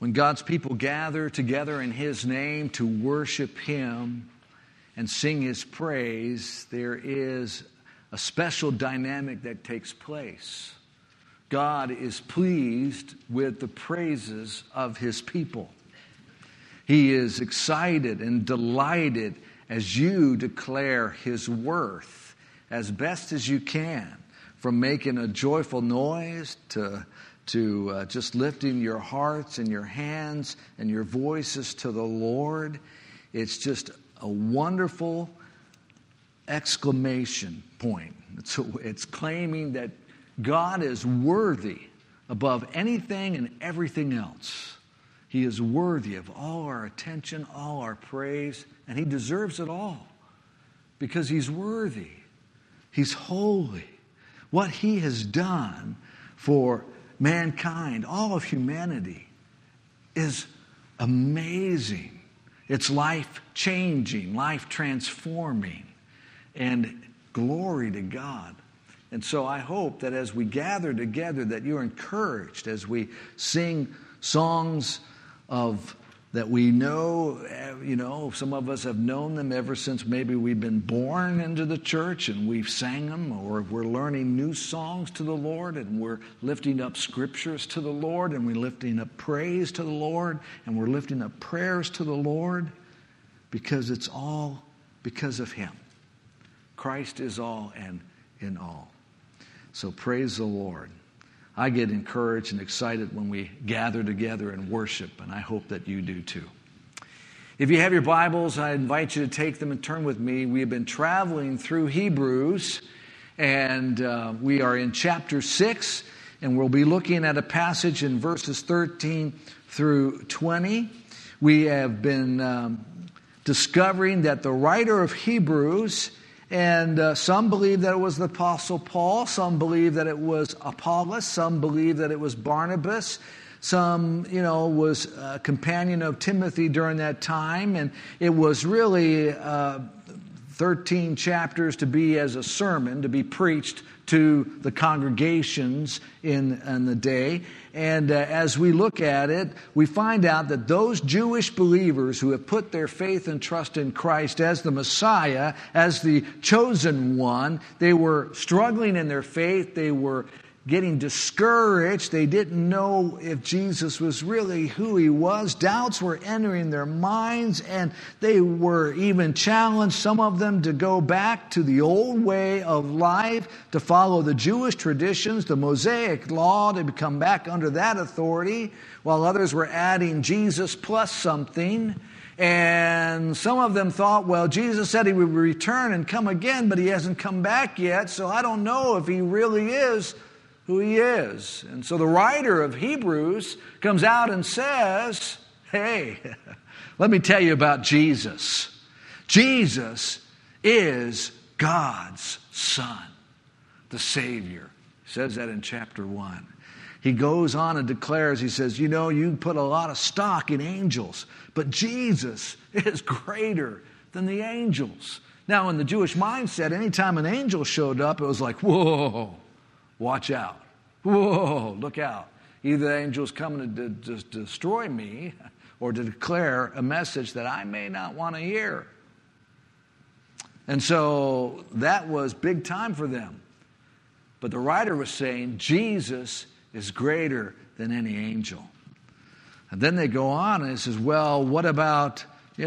When God's people gather together in His name to worship Him and sing His praise, there is a special dynamic that takes place. God is pleased with the praises of His people. He is excited and delighted as you declare His worth as best as you can, from making a joyful noise to just lifting your hearts and your hands and your voices to the Lord. It's just a wonderful exclamation point. It's claiming that God is worthy above anything and everything else. He is worthy of all our attention, all our praise, and He deserves it all because He's worthy. He's holy. What He has done for mankind, all of humanity, is amazing. It's life-changing, life-transforming, and glory to God. And so I hope that as we gather together that you're encouraged as we sing songs that we know, some of us have known them ever since maybe we've been born into the church and we've sang them, or we're learning new songs to the Lord and we're lifting up scriptures to the Lord and we're lifting up praise to the Lord and we're lifting up prayers to the Lord, because it's all because of Him. Christ is all and in all. So praise the Lord. I get encouraged and excited when we gather together and worship, and I hope that you do too. If you have your Bibles, I invite you to take them and turn with me. We have been traveling through Hebrews, and we are in chapter 6, and we'll be looking at a passage in verses 13 through 20. We have been discovering that the writer of Hebrews, and some believe that it was the Apostle Paul, some believe that it was Apollos, some believe that it was Barnabas, some, was a companion of Timothy during that time, and it was really 13 chapters to be as a sermon, to be preached to the congregations in the day. And as we look at it, we find out that those Jewish believers who have put their faith and trust in Christ as the Messiah, as the chosen one, they were struggling in their faith. They were getting discouraged. They didn't know if Jesus was really who He was. Doubts were entering their minds, and they were even challenged, some of them, to go back to the old way of life, to follow the Jewish traditions, the Mosaic law, to come back under that authority, while others were adding Jesus plus something. And some of them thought, well, Jesus said He would return and come again, but He hasn't come back yet, so I don't know if He really is who He is. And so the writer of Hebrews comes out and says, hey, let me tell you about Jesus. Jesus is God's Son, the Savior. He says that in chapter 1. He goes on and declares, he says, you put a lot of stock in angels, but Jesus is greater than the angels. Now, in the Jewish mindset, anytime an angel showed up, it was like, whoa, watch out. Whoa, look out. Either the angel's coming to destroy me or to declare a message that I may not want to hear. And so that was big time for them. But the writer was saying Jesus is greater than any angel. And then they go on and it says, well, what about,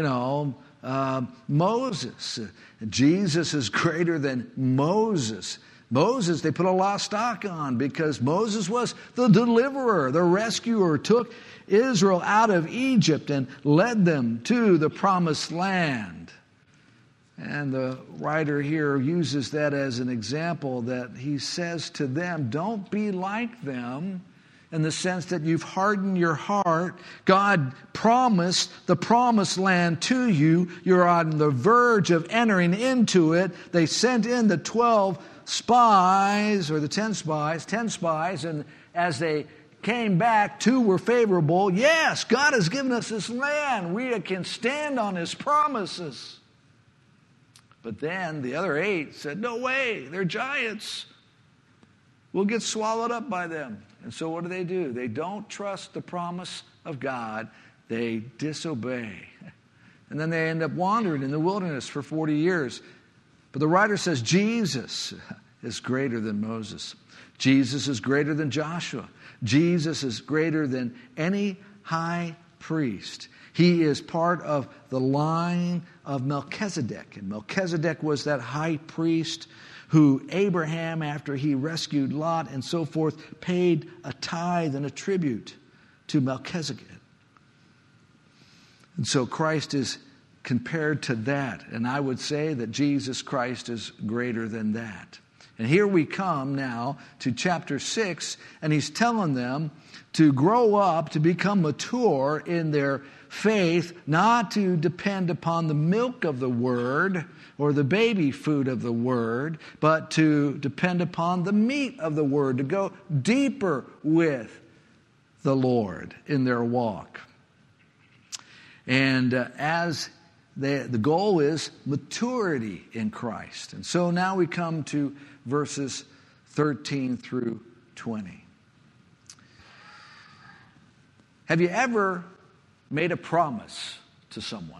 Moses? Jesus is greater than Moses. Moses, they put a lot of stock on because Moses was the deliverer, the rescuer, took Israel out of Egypt and led them to the promised land. And the writer here uses that as an example, that he says to them, don't be like them, in the sense that you've hardened your heart. God promised the promised land to you. You're on the verge of entering into it. They sent in the 12 spies, or the 10 spies, and as they came back, 2 were favorable. Yes, God has given us this land. We can stand on His promises. But then the other 8 said, no way, they're giants. We'll get swallowed up by them. And so what do? They don't trust the promise of God, they disobey. And then they end up wandering in the wilderness for 40 years. But the writer says Jesus is greater than Moses. Jesus is greater than Joshua. Jesus is greater than any high priest. He is part of the line of Melchizedek. And Melchizedek was that high priest who Abraham, after he rescued Lot and so forth, paid a tithe and a tribute to Melchizedek. And so Christ is compared to that. And I would say that Jesus Christ is greater than that. And here we come now to chapter 6, and he's telling them to grow up, to become mature in their faith, not to depend upon the milk of the Word or the baby food of the Word, but to depend upon the meat of the Word, to go deeper with the Lord in their walk. And as the goal is maturity in Christ. And so now we come to verses 13 through 20. Have you ever made a promise to someone?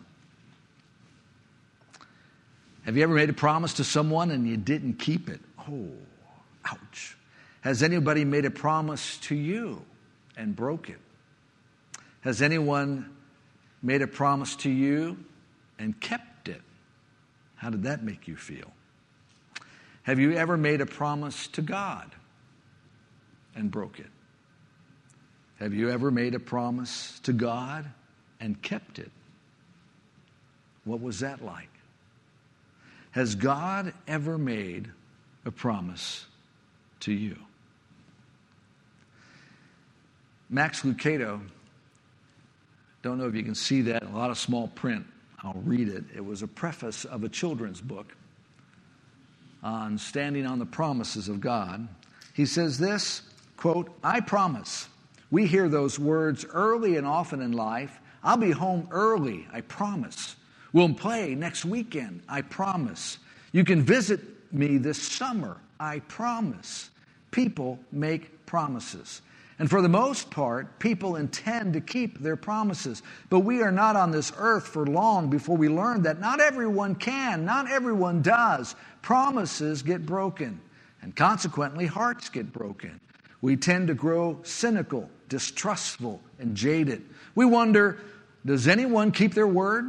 Have you ever made a promise to someone and you didn't keep it? Oh, ouch. Has anybody made a promise to you and broke it? Has anyone made a promise to you and kept it? How did that make you feel? Have you ever made a promise to God and broke it? Have you ever made a promise to God and kept it? What was that like? Has God ever made a promise to you? Max Lucado, don't know if you can see that, a lot of small print. I'll read it. It was a preface of a children's book on standing on the promises of God. He says this, quote, "I promise." We hear those words early and often in life. I'll be home early, I promise. We'll play next weekend, I promise. You can visit me this summer, I promise. People make promises. And for the most part, people intend to keep their promises. But we are not on this earth for long before we learn that not everyone can, not everyone does. Promises get broken, and consequently, hearts get broken. We tend to grow cynical, distrustful, and jaded. We wonder, does anyone keep their word?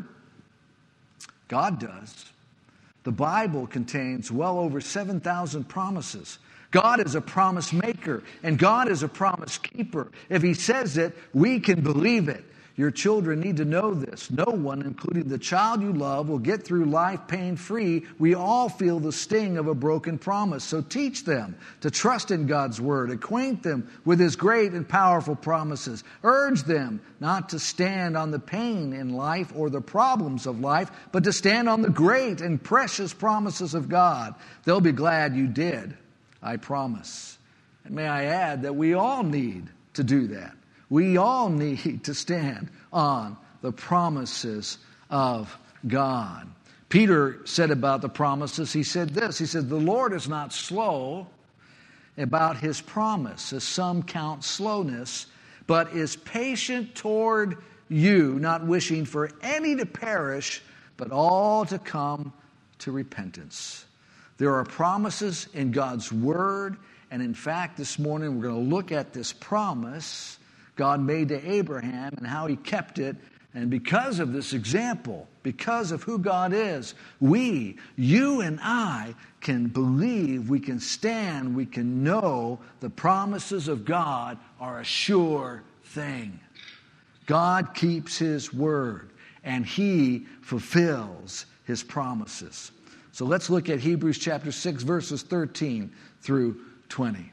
God does. The Bible contains well over 7,000 promises. God is a promise maker, and God is a promise keeper. If He says it, we can believe it. Your children need to know this. No one, including the child you love, will get through life pain-free. We all feel the sting of a broken promise. So teach them to trust in God's Word. Acquaint them with His great and powerful promises. Urge them not to stand on the pain in life or the problems of life, but to stand on the great and precious promises of God. They'll be glad you did, I promise. And may I add that we all need to do that. We all need to stand on the promises of God. Peter said about the promises, he said this, he said, the Lord is not slow about His promise, as some count slowness, but is patient toward you, not wishing for any to perish, but all to come to repentance. There are promises in God's Word, and in fact, this morning we're going to look at this promise God made to Abraham and how He kept it. And because of this example, because of who God is, you and I can believe, we can stand, we can know the promises of God are a sure thing. God keeps His word, and He fulfills His promises. So let's look at Hebrews chapter 6, verses 13 through 20.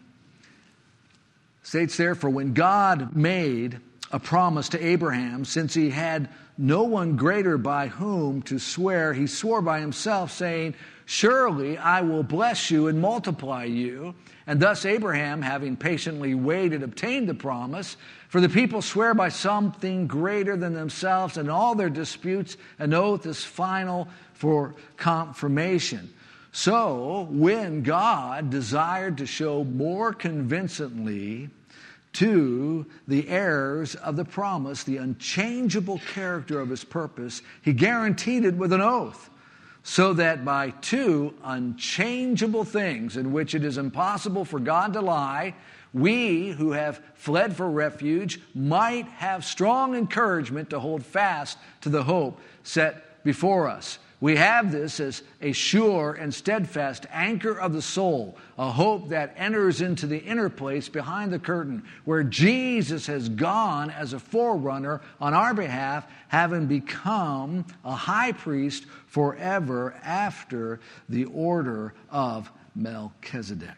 States there, for when God made a promise to Abraham, since he had no one greater by whom to swear, He swore by Himself, saying, surely I will bless you and multiply you. And thus Abraham, having patiently waited, obtained the promise. For the people swear by something greater than themselves, and all their disputes, an oath is final for confirmation. So, when God desired to show more convincingly to the heirs of the promise, the unchangeable character of his purpose. He guaranteed it with an oath, so that by two unchangeable things in which it is impossible for God to lie, we who have fled for refuge might have strong encouragement to hold fast to the hope set before us. We have this as a sure and steadfast anchor of the soul, a hope that enters into the inner place behind the curtain, where Jesus has gone as a forerunner on our behalf, having become a high priest forever after the order of Melchizedek.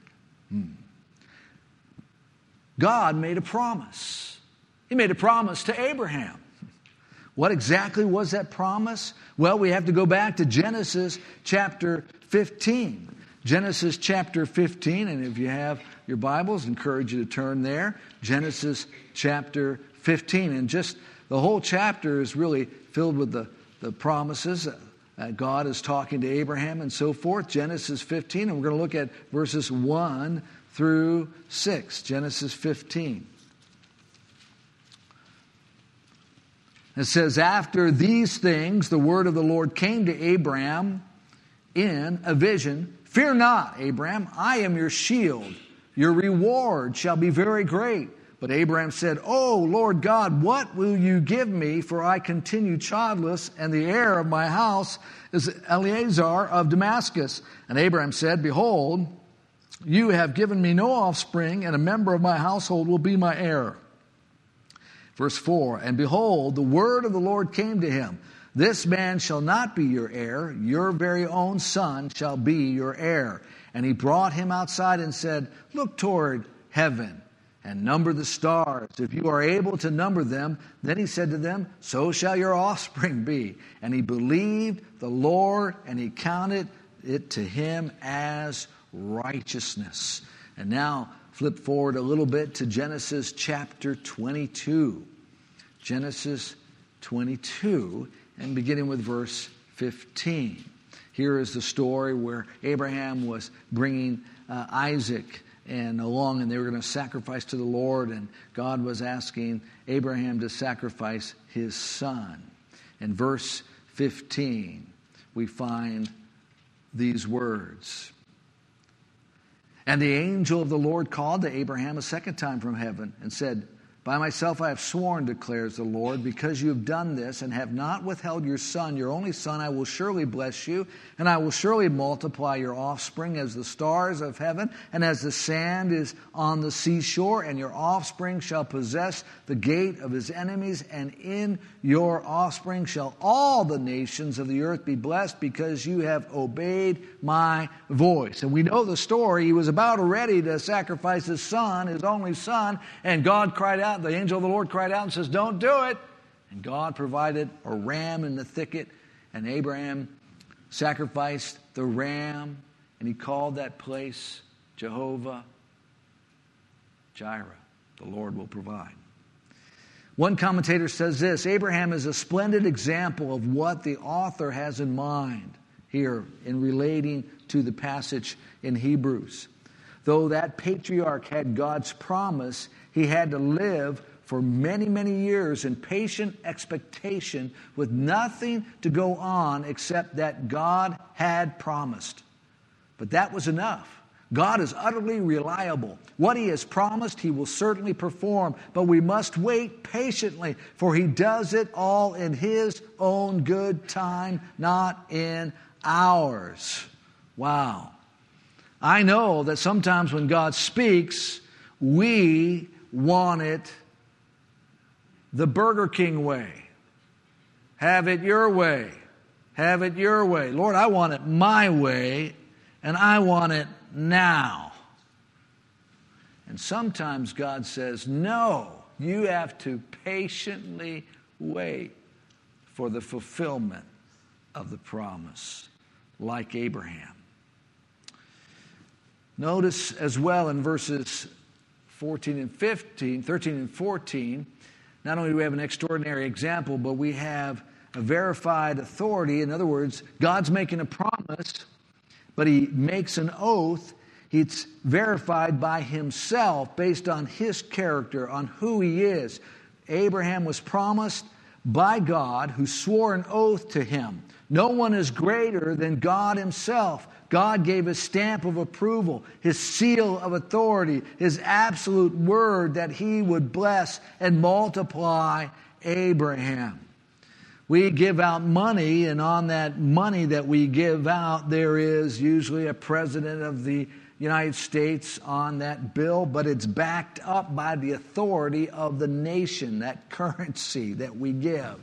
God made a promise. He made a promise to Abraham. What exactly was that promise? Well, we have to go back to Genesis chapter 15. Genesis chapter 15, and if you have your Bibles, I encourage you to turn there. Genesis chapter 15. And just the whole chapter is really filled with the promises that God is talking to Abraham and so forth. Genesis 15, and we're going to look at verses 1 through 6. Genesis 15. It says, after these things, the word of the Lord came to Abraham in a vision. Fear not, Abraham, I am your shield. Your reward shall be very great. But Abraham said, O Lord God, what will you give me? For I continue childless, and the heir of my house is Eleazar of Damascus. And Abraham said, behold, you have given me no offspring, and a member of my household will be my heir. Verse 4, and behold, the word of the Lord came to him. This man shall not be your heir. Your very own son shall be your heir. And he brought him outside and said, look toward heaven and number the stars, if you are able to number them. Then he said to them, so shall your offspring be. And he believed the Lord, and he counted it to him as righteousness. And now flip forward a little bit to Genesis chapter 22. Genesis 22, and beginning with verse 15. Here is the story where Abraham was bringing Isaac along, and they were going to sacrifice to the Lord, and God was asking Abraham to sacrifice his son. In verse 15, we find these words. And the angel of the Lord called to Abraham a second time from heaven and said, by myself I have sworn, declares the Lord, because you have done this and have not withheld your son, your only son, I will surely bless you, and I will surely multiply your offspring as the stars of heaven and as the sand is on the seashore, and your offspring shall possess the gate of his enemies, and in your offspring shall all the nations of the earth be blessed, because you have obeyed my voice. And we know the story. He was about ready to sacrifice his son, his only son, and God cried out. The angel of the Lord cried out and says, don't do it. And God provided a ram in the thicket, and Abraham sacrificed the ram, and he called that place Jehovah Jireh. The Lord will provide. One commentator says this, Abraham is a splendid example of what the author has in mind here in relating to the passage in Hebrews. Though that patriarch had God's promise, he had to live for many, many years in patient expectation with nothing to go on except that God had promised. But that was enough. God is utterly reliable. What he has promised, he will certainly perform. But we must wait patiently, for he does it all in his own good time, not in ours. Wow. I know that sometimes when God speaks, we want it the Burger King way. Have it your way. Have it your way. Lord, I want it my way, and I want it now. And sometimes God says, no, you have to patiently wait for the fulfillment of the promise, like Abraham. Notice as well in verses 13 and 14, not only do we have an extraordinary example, but we have a verified authority. In other words, God's making a promise, but he makes an oath. It's verified by himself based on his character, on who he is. Abraham was promised by God, who swore an oath to him. No one is greater than God himself. God gave his stamp of approval, his seal of authority, his absolute word that he would bless and multiply Abraham. We give out money, and on that money that we give out, there is usually a president of the United States on that bill, but it's backed up by the authority of the nation, that currency that we give.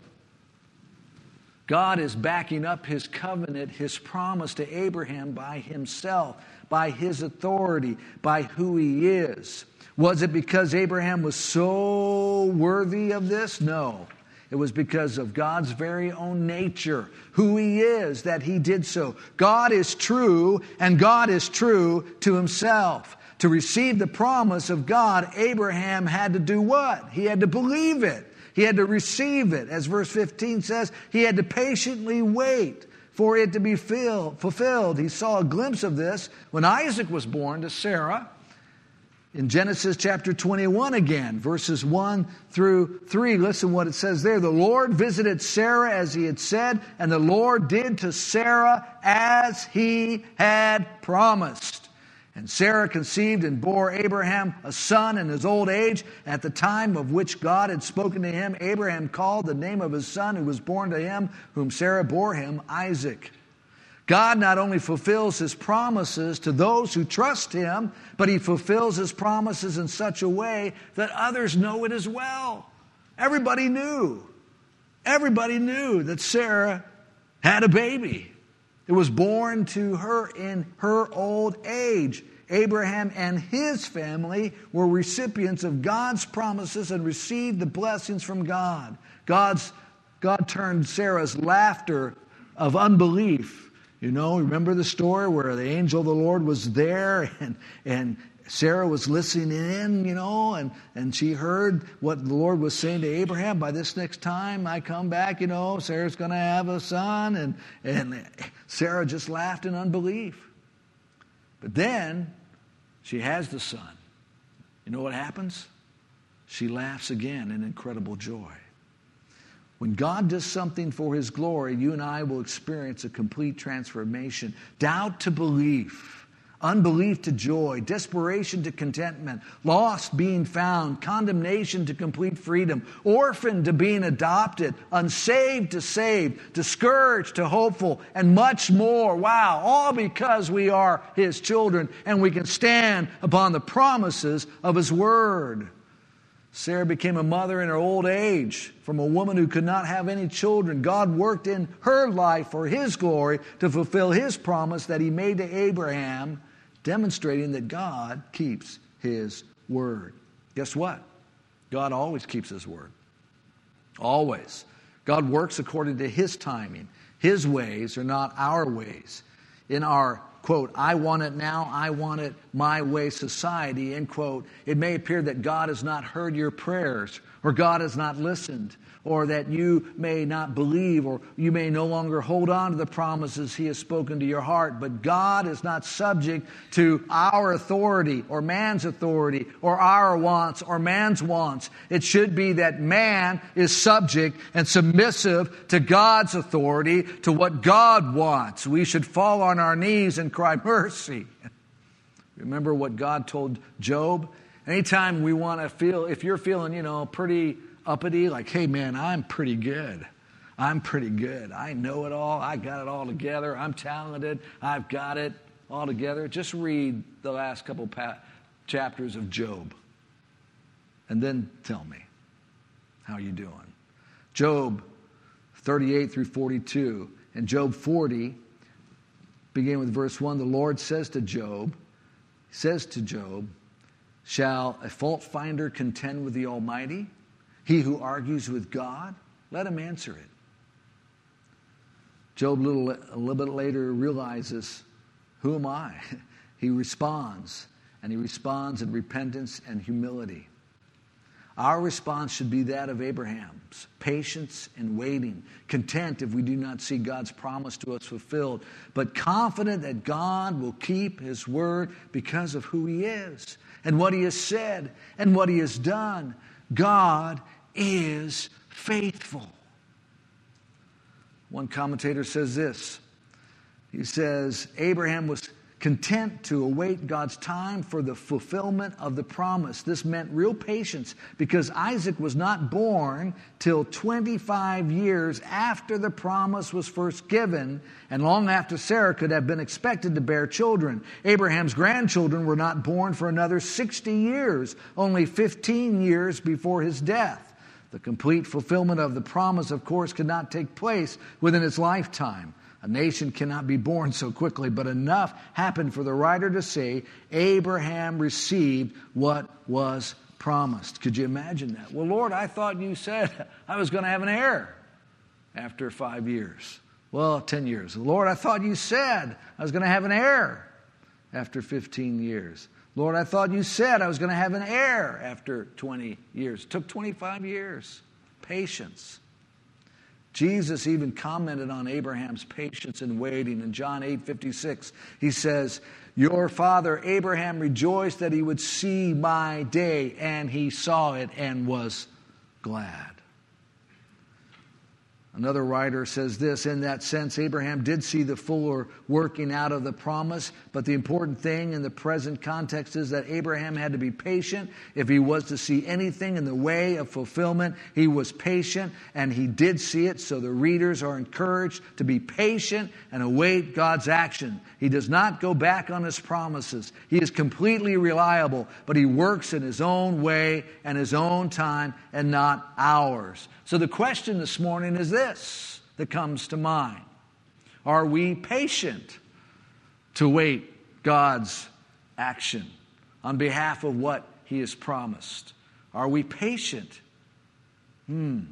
God is backing up his covenant, his promise to Abraham by himself, by his authority, by who he is. Was it because Abraham was so worthy of this? No. It was because of God's very own nature, who he is, that he did so. God is true, and God is true to himself. To receive the promise of God, Abraham had to do what? He had to believe it. He had to receive it. As verse 15 says, he had to patiently wait for it to be fulfilled. He saw a glimpse of this when Isaac was born to Sarah. In Genesis chapter 21 again, verses 1 through 3, listen what it says there. The Lord visited Sarah as he had said, and the Lord did to Sarah as he had promised. And Sarah conceived and bore Abraham a son in his old age. At the time of which God had spoken to him, Abraham called the name of his son who was born to him, whom Sarah bore him, Isaac. God not only fulfills his promises to those who trust him, but he fulfills his promises in such a way that others know it as well. Everybody knew that Sarah had a baby. It was born to her in her old age. Abraham and his family were recipients of God's promises and received the blessings from God. God turned Sarah's laughter of unbelief. You know, remember the story where the angel of the Lord was there and Sarah was listening in, you know, and she heard what the Lord was saying to Abraham. By this next time I come back, you know, Sarah's going to have a son. And Sarah just laughed in unbelief. But then she has the son. You know what happens? She laughs again in incredible joy. When God does something for his glory, you and I will experience a complete transformation. Doubt to belief, unbelief to joy, desperation to contentment, lost being found, condemnation to complete freedom, orphan to being adopted, unsaved to saved, discouraged to hopeful, and much more. Wow, all because we are his children and we can stand upon the promises of his word. Sarah became a mother in her old age from a woman who could not have any children. God worked in her life for his glory to fulfill his promise that he made to Abraham, demonstrating that God keeps his word. Guess what? God always keeps his word. Always. God works according to his timing. His ways are not our ways. In our quote, I want it now, I want it my way society, end quote, it may appear that God has not heard your prayers, or God has not listened, or that you may not believe, or you may no longer hold on to the promises he has spoken to your heart. But God is not subject to our authority, or man's authority, or our wants, or man's wants. It should be that man is subject and submissive to God's authority, to what God wants. We should fall on our knees and cry mercy. Remember what God told Job? Anytime we want to feel, if you're feeling, pretty uppity, like, hey man, I'm pretty good. I know it all. I got it all together. I'm talented. I've got it all together. Just read the last couple chapters of Job. And then tell me how you doing. Job 38 through 42. And Job 40, beginning with verse 1, the Lord says to Job, shall a fault finder contend with the Almighty? He who argues with God, let him answer it. Job a little bit later realizes, who am I? He responds, and he responds in repentance and humility. Our response should be that of Abraham's, patience and waiting, content if we do not see God's promise to us fulfilled, but confident that God will keep his word because of who he is and what he has said and what he has done. God is faithful. One commentator says this. He says, Abraham was content to await God's time for the fulfillment of the promise. This meant real patience because Isaac was not born till 25 years after the promise was first given and long after Sarah could have been expected to bear children. Abraham's grandchildren were not born for another 60 years, only 15 years before his death. The complete fulfillment of the promise, of course, could not take place within his lifetime. A nation cannot be born so quickly, but enough happened for the writer to say Abraham received what was promised. Could you imagine that? Well, Lord, I thought you said I was going to have an heir after 5 years. Well, 10 years. Lord, I thought you said I was going to have an heir after 15 years. Lord, I thought you said I was going to have an heir after 20 years. It took 25 years. Patience. Jesus even commented on Abraham's patience and waiting. In John 8:56, he says, your father Abraham rejoiced that he would see my day, and he saw it and was glad. Another writer says this, in that sense, Abraham did see the fuller working out of the promise, but the important thing in the present context is that Abraham had to be patient. If he was to see anything in the way of fulfillment, he was patient, and he did see it, so the readers are encouraged to be patient and await God's action. He does not go back on his promises. He is completely reliable, but he works in his own way and his own time and not ours. So the question this morning is this that comes to mind. Are we patient to wait God's action on behalf of what he has promised? Are we patient? I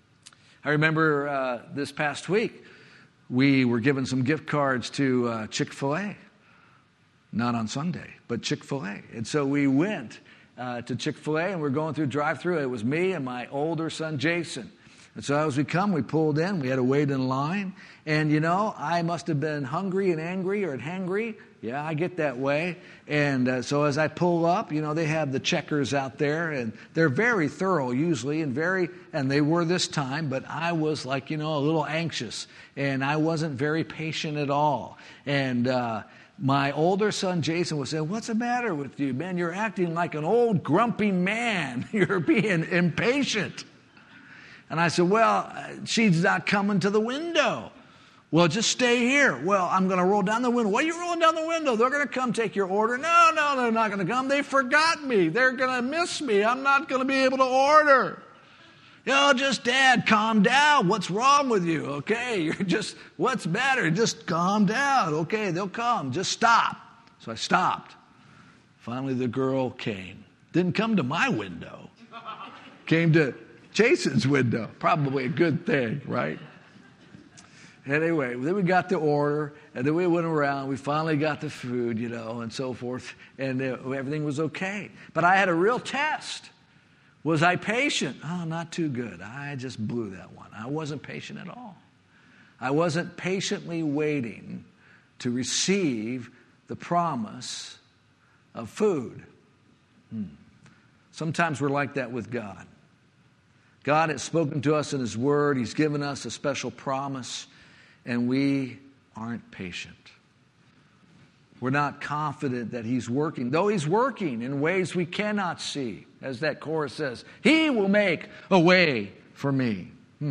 remember this past week we were given some gift cards to Chick-fil-A. Not on Sunday, but Chick-fil-A. And so we went to Chick-fil-A, and we're going through drive-thru. It was me and my older son, Jason. And so as we pulled in. We had to wait in line. And, I must have been hungry and angry or hangry. Yeah, I get that way. And so as I pull up, they have the checkers out there. And they're very thorough usually and they were this time. But I was like, a little anxious. And I wasn't very patient at all. And my older son, Jason, was saying, what's the matter with you, man? You're acting like an old grumpy man. You're being impatient. And I said, well, she's not coming to the window. Well, just stay here. Well, I'm going to roll down the window. Why are you rolling down the window? They're going to come take your order. No, they're not going to come. They forgot me. They're going to miss me. I'm not going to be able to order. Just Dad, calm down. What's wrong with you? Okay, what's better? Just calm down. Okay, they'll come. Just stop. So I stopped. Finally, the girl came. Didn't come to my window. Came to Jason's window. Probably a good thing, right? Anyway, then we got the order, and then we went around. We finally got the food, and so forth, and everything was okay. But I had a real test. Was I patient? Oh, not too good. I just blew that one. I wasn't patient at all. I wasn't patiently waiting to receive the promise of food. Sometimes we're like that with God. God has spoken to us in his word. He's given us a special promise, and we aren't patient. We're not confident that he's working, though he's working in ways we cannot see. As that chorus says, he will make a way for me.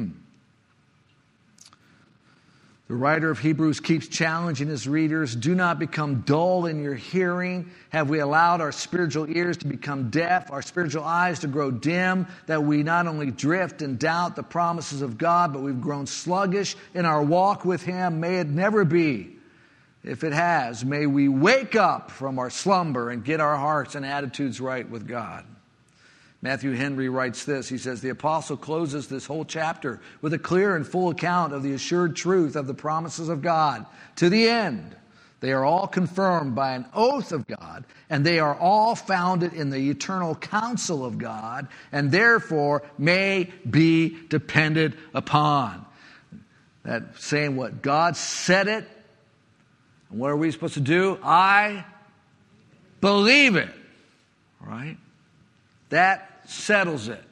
The writer of Hebrews keeps challenging his readers, do not become dull in your hearing. Have we allowed our spiritual ears to become deaf, our spiritual eyes to grow dim, that we not only drift and doubt the promises of God, but we've grown sluggish in our walk with him? May it never be. If it has, may we wake up from our slumber and get our hearts and attitudes right with God. Matthew Henry writes this. He says, the apostle closes this whole chapter with a clear and full account of the assured truth of the promises of God, to the end They are all confirmed by an oath of God, and they are all founded in the eternal counsel of God, and therefore may be depended upon. That saying what? God said it. And what are we supposed to do? I believe it. All right? That settles it.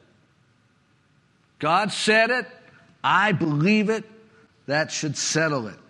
God said it. I believe it. That should settle it.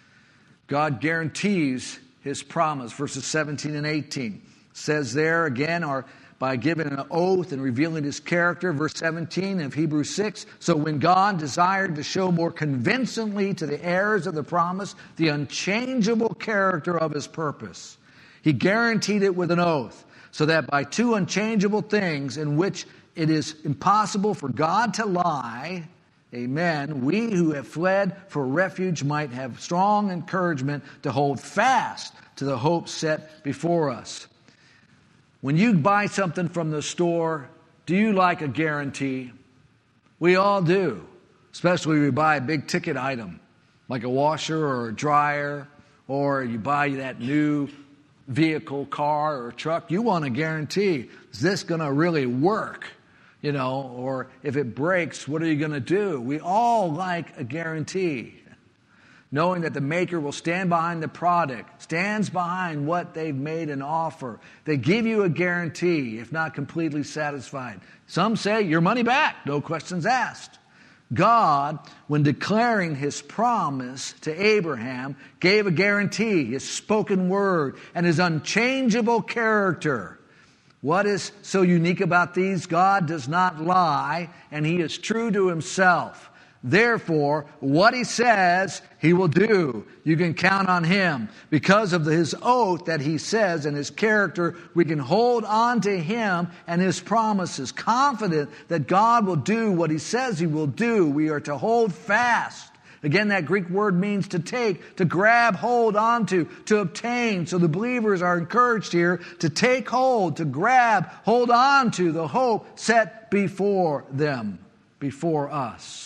God guarantees His promise. Verses 17 and 18 says there again, or by giving an oath and revealing His character. Verse 17 of Hebrews 6, so when God desired to show more convincingly to the heirs of the promise the unchangeable character of His purpose, He guaranteed it with an oath, so that by two unchangeable things in which it is impossible for God to lie, amen, we who have fled for refuge might have strong encouragement to hold fast to the hope set before us. When you buy something from the store, do you like a guarantee? We all do, especially when we buy a big ticket item like a washer or a dryer, or you buy that new vehicle, car or truck. You want a guarantee. Is this going to really work? You know, or if it breaks, what are you going to do? We all like a guarantee. Knowing that the maker will stand behind the product, stands behind what they've made an offer. They give you a guarantee if not completely satisfied. Some say your money back, no questions asked. God, when declaring His promise to Abraham, gave a guarantee, His spoken word, and His unchangeable character. What is so unique about these? God does not lie, and He is true to Himself. Therefore, what He says, He will do. You can count on Him. Because of His oath that He says and His character, we can hold on to Him and His promises, confident that God will do what He says He will do. We are to hold fast. Again, that Greek word means to take, to grab hold onto, to obtain. So the believers are encouraged here to take hold, to grab, hold on to the hope set before them, before us.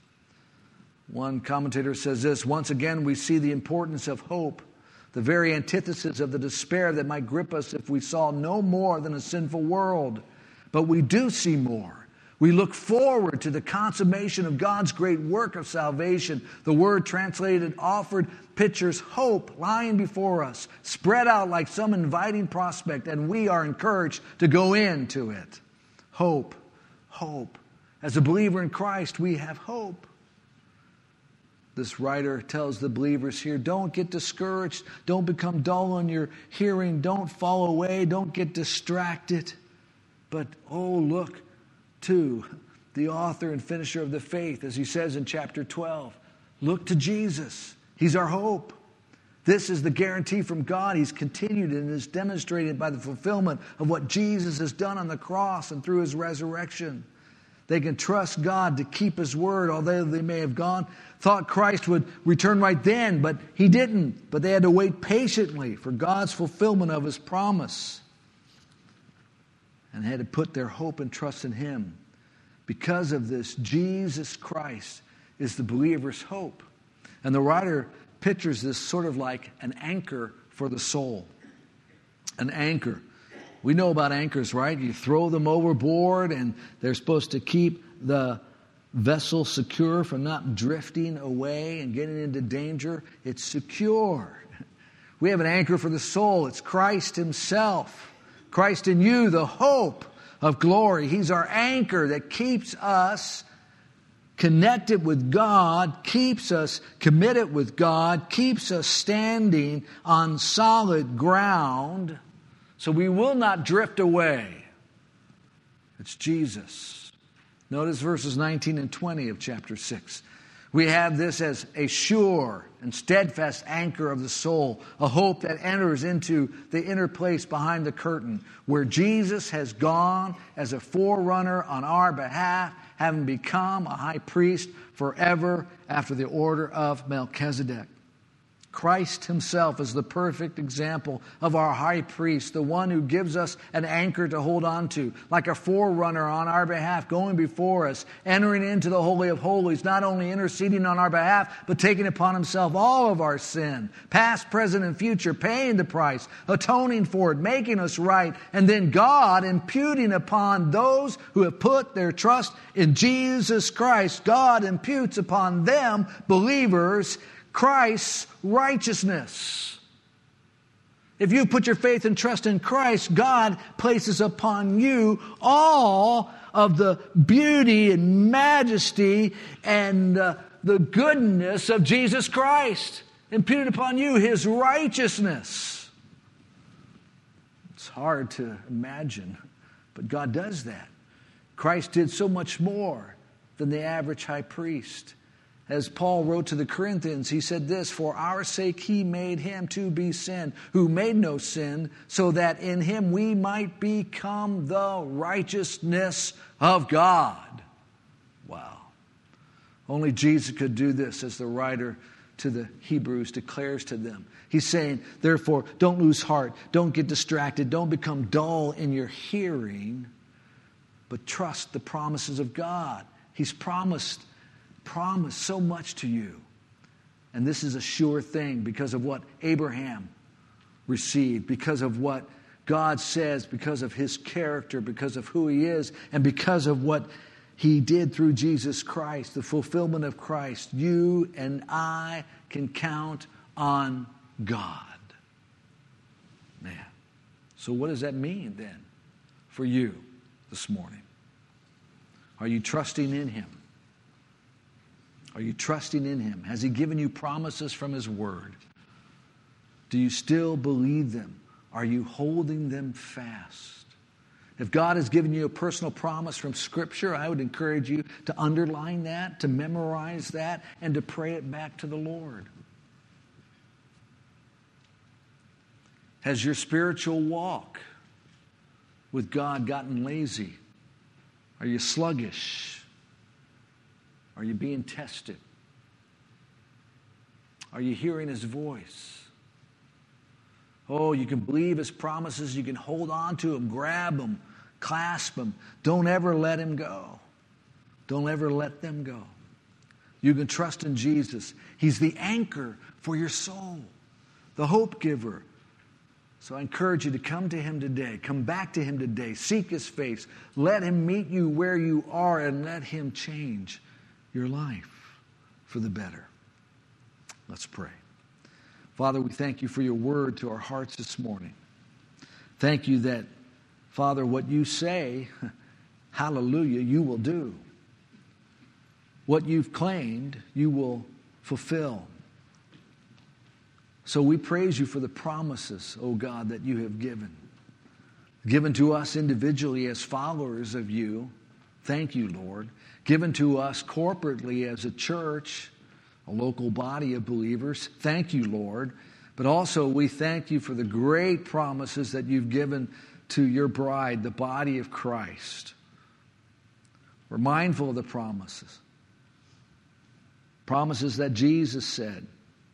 One commentator says this, once again we see the importance of hope, the very antithesis of the despair that might grip us if we saw no more than a sinful world. But we do see more. We look forward to the consummation of God's great work of salvation. The word translated offered pictures hope lying before us, spread out like some inviting prospect, and we are encouraged to go into it. Hope, hope. As a believer in Christ, we have hope. This writer tells the believers here, don't get discouraged. Don't become dull in your hearing. Don't fall away. Don't get distracted. But, look to the author and finisher of the faith, as he says in chapter 12. Look to Jesus. He's our hope. This is the guarantee from God. He's continued and is demonstrated by the fulfillment of what Jesus has done on the cross and through His resurrection. They can trust God to keep His word, although they may have thought Christ would return right then, but He didn't. But they had to wait patiently for God's fulfillment of His promise, and had to put their hope and trust in Him. Because of this, Jesus Christ is the believer's hope. And the writer pictures this sort of like an anchor for the soul. An anchor. We know about anchors, right? You throw them overboard and they're supposed to keep the vessel secure from not drifting away and getting into danger. It's secure. We have an anchor for the soul. It's Christ Himself. Christ in you, the hope of glory. He's our anchor that keeps us connected with God, keeps us committed with God, keeps us standing on solid ground, so we will not drift away. It's Jesus. Notice verses 19 and 20 of chapter 6. We have this as a sure and steadfast anchor of the soul, a hope that enters into the inner place behind the curtain, where Jesus has gone as a forerunner on our behalf, having become a high priest forever after the order of Melchizedek. Christ himself is the perfect example of our high priest, the one who gives us an anchor to hold on to, like a forerunner on our behalf, going before us, entering into the Holy of Holies, not only interceding on our behalf, but taking upon himself all of our sin, past, present, and future, paying the price, atoning for it, making us right, and then God imputing upon those who have put their trust in Jesus Christ. God imputes upon them, believers, Christ's righteousness. If you put your faith and trust in Christ, God places upon you all of the beauty and majesty and the goodness of Jesus Christ. Imputed upon you his righteousness. It's hard to imagine, but God does that. Christ did so much more than the average high priest. As Paul wrote to the Corinthians, he said this, "For our sake he made him to be sin, who made no sin, so that in him we might become the righteousness of God." Wow. Only Jesus could do this, as the writer to the Hebrews declares to them. He's saying, therefore, don't lose heart, don't get distracted, don't become dull in your hearing, but trust the promises of God. He's promised so much to you. And this is a sure thing because of what Abraham received, because of what God says, because of his character, because of who he is, and because of what he did through Jesus Christ, the fulfillment of Christ. You and I can count on God. Man. So what does that mean then for you this morning? Are you trusting in him? Are you trusting in him? Has he given you promises from his word? Do you still believe them? Are you holding them fast? If God has given you a personal promise from Scripture, I would encourage you to underline that, to memorize that, and to pray it back to the Lord. Has your spiritual walk with God gotten lazy? Are you sluggish? Are you being tested? Are you hearing his voice? Oh, you can believe his promises. You can hold on to him, grab him, clasp him. Don't ever let him go. Don't ever let them go. You can trust in Jesus. He's the anchor for your soul, the hope giver. So I encourage you to come to him today. Come back to him today. Seek his face. Let him meet you where you are and let him change your life for the better. Let's pray. Father, we thank you for your word to our hearts this morning. Thank you that, Father, what you say, hallelujah, you will do. What you've claimed, you will fulfill. So we praise you for the promises, oh God, that you have given to us individually as followers of you. Thank you, Lord. Given to us corporately as a church, a local body of believers. Thank you, Lord. But also we thank you for the great promises that you've given to your bride, the body of Christ. We're mindful of the promises. Promises that Jesus said.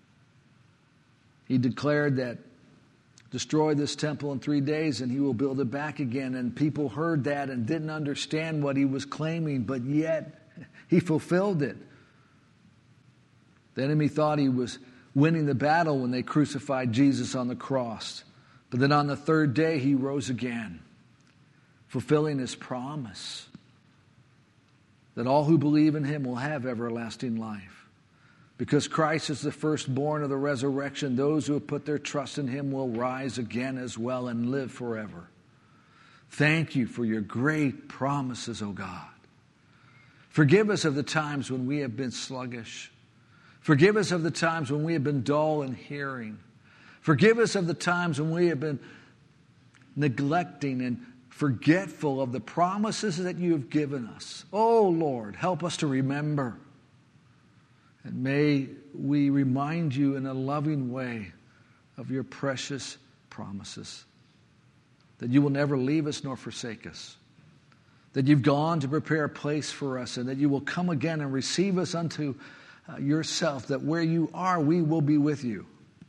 He declared that destroy this temple in 3 days and he will build it back again. And people heard that and didn't understand what he was claiming, but yet he fulfilled it. The enemy thought he was winning the battle when they crucified Jesus on the cross. But then on the third day he rose again, fulfilling his promise that all who believe in him will have everlasting life. Because Christ is the firstborn of the resurrection, those who have put their trust in him will rise again as well and live forever. Thank you for your great promises, O God. Forgive us of the times when we have been sluggish. Forgive us of the times when we have been dull in hearing. Forgive us of the times when we have been neglecting and forgetful of the promises that you have given us. Oh, Lord, help us to remember. And may we remind you in a loving way of your precious promises. That you will never leave us nor forsake us. That you've gone to prepare a place for us and that you will come again and receive us unto yourself. That where you are, we will be with you.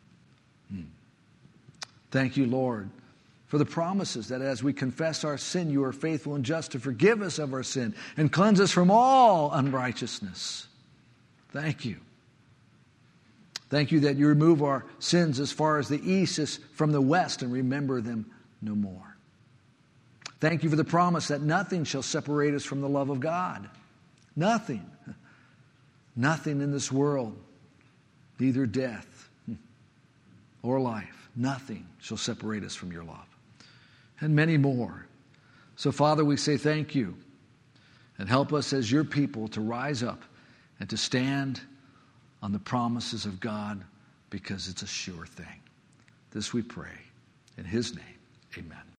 Thank you, Lord, for the promises that as we confess our sin, you are faithful and just to forgive us of our sin and cleanse us from all unrighteousness. Thank you. Thank you that you remove our sins as far as the east is from the west and remember them no more. Thank you for the promise that nothing shall separate us from the love of God. Nothing. Nothing in this world, neither death or life, nothing shall separate us from your love. And many more. So, Father, we say thank you and help us as your people to rise up and to stand on the promises of God because it's a sure thing. This we pray in his name. Amen.